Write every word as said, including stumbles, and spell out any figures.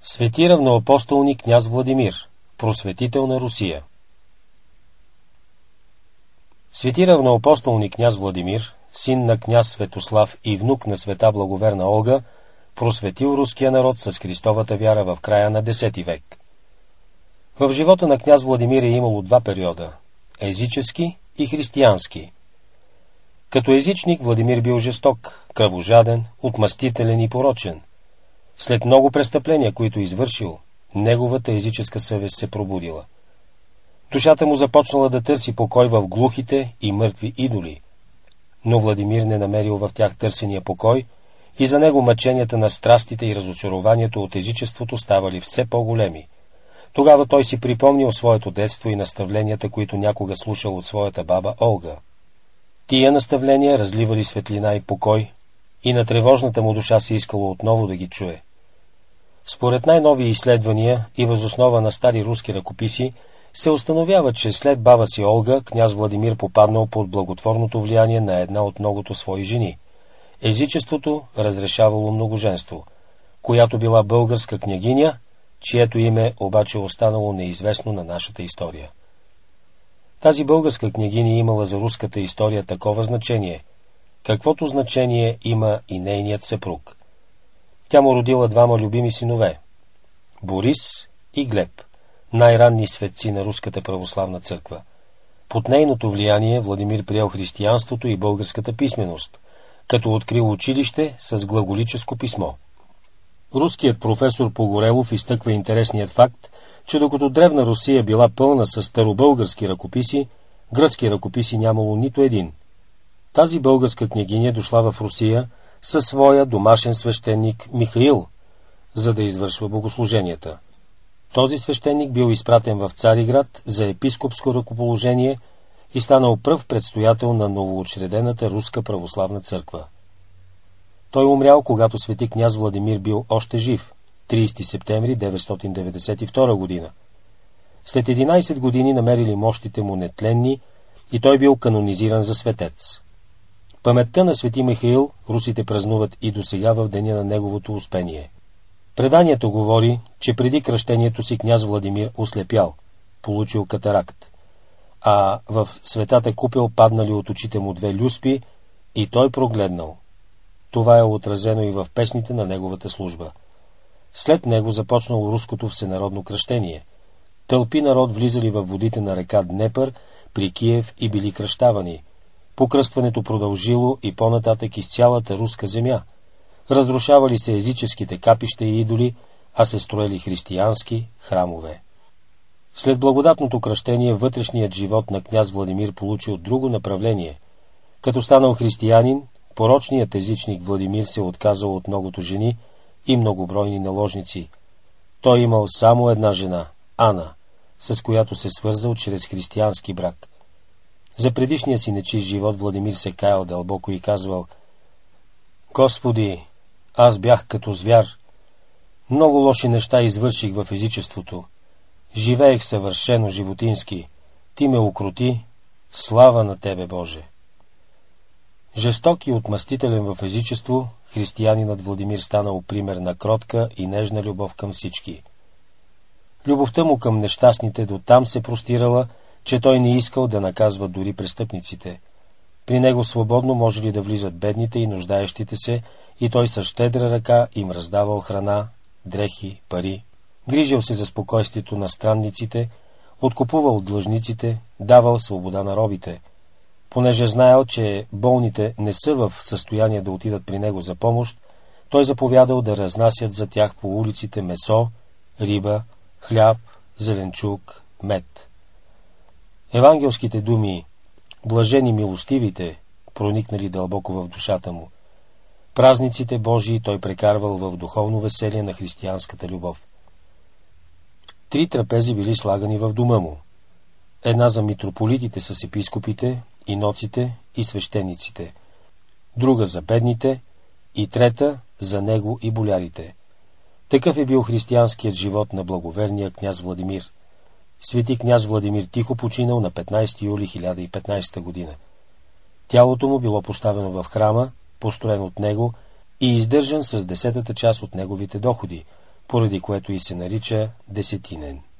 Свети равноапостолник княз Владимир, просветител на Русия. Свети равноапостолник княз Владимир, син на княз Светослав и внук на света благоверна Олга, просветил руския народ с Христовата вяра в края на десети век. В живота на княз Владимир е имало два периода – езически и християнски. Като езичник Владимир бил жесток, кръвожаден, отмъстителен и порочен. След много престъпления, които извършил, неговата езическа съвест се пробудила. Душата му започнала да търси покой в глухите и мъртви идоли, но Владимир не намерил в тях търсения покой и за него мъченията на страстите и разочарованието от езичеството ставали все по-големи. Тогава той си припомнил своето детство и наставленията, които някога слушал от своята баба Олга. Тия наставления разливали светлина и покой, и на тревожната му душа се искало отново да ги чуе. Според най-нови изследвания и въз основа на стари руски ръкописи се установява, че след баба си Олга, княз Владимир попаднал под благотворното влияние на една от многото свои жени. Езичеството разрешавало многоженство, която била българска княгиня, чието име обаче останало неизвестно на нашата история. Тази българска княгиня имала за руската история такова значение, каквото значение има и нейният съпруг. Тя му родила двама любими синове – Борис и Глеб, най-ранни светци на Руската православна църква. Под нейното влияние Владимир приел християнството и българската писменост, като открил училище с глаголическо писмо. Руският професор Погорелов изтъква интересният факт, че докато древна Русия била пълна с старобългарски ръкописи, гръцки ръкописи нямало нито един. Тази българска княгиня дошла в Русия със своя домашен свещеник Михаил, за да извършва богослуженията. Този свещеник бил изпратен в Цариград за епископско ръкоположение и станал пръв предстоятел на новоучредената Руска православна църква. Той умрял, когато свети княз Владимир бил още жив, тридесети септември деветстотин деветдесет и втора година. След единадесет години намерили мощите му нетленни и той бил канонизиран за светец. Паметта на свети Михаил русите празнуват и досега в деня на неговото успение. Преданието говори, че преди кръщението си княз Владимир ослепял, получил катаракт, а в светата купел паднали от очите му две люспи и той прогледнал. Това е отразено и в песните на неговата служба. След него започнало руското всенародно кръщение. Тълпи народ влизали във водите на река Днепър при Киев и били кръщавани. Покръстването продължило и по-нататък из цялата руска земя. Разрушавали се езическите капища и идоли, а се строели християнски храмове. След благодатното кръщение вътрешният живот на княз Владимир получил друго направление. Като станал християнин, порочният езичник Владимир се отказал от многото жени и многобройни наложници. Той имал само една жена, Ана, с която се свързал чрез християнски брак. За предишния си нечист живот Владимир се каял дълбоко и казвал: Господи, аз бях като звяр. Много лоши неща извърших в езичеството. Живеех съвършено животински. Ти ме укроти. Слава на Тебе, Боже! Жесток и отмъстителен в езичество, християнинът Владимир станал пример на кротка и нежна любов към всички. Любовта му към нещастните до там се простирала, че той не искал да наказва дори престъпниците. При него свободно можели да влизат бедните и нуждаещите се, и той със щедра ръка им раздавал храна, дрехи, пари. Грижил се за спокойствието на странниците, откупувал длъжниците, давал свобода на робите. Понеже знаел, че болните не са в състояние да отидат при него за помощ, той заповядал да разнасят за тях по улиците месо, риба, хляб, зеленчук, мед. Евангелските думи «Блажени милостивите» проникнали дълбоко в душата му. Празниците Божии той прекарвал в духовно веселие на християнската любов. Три трапези били слагани в дома му. Една за митрополитите с епископите, иноците и свещениците, друга за бедните и трета за него и болярите. Такъв е бил християнският живот на благоверния княз Владимир. Свети княз Владимир тихо починал на петнадесети юли хиляда и петнадесета година. Тялото му било поставено в храма, построен от него и издържан с десетата част от неговите доходи, поради което и се нарича десетинен.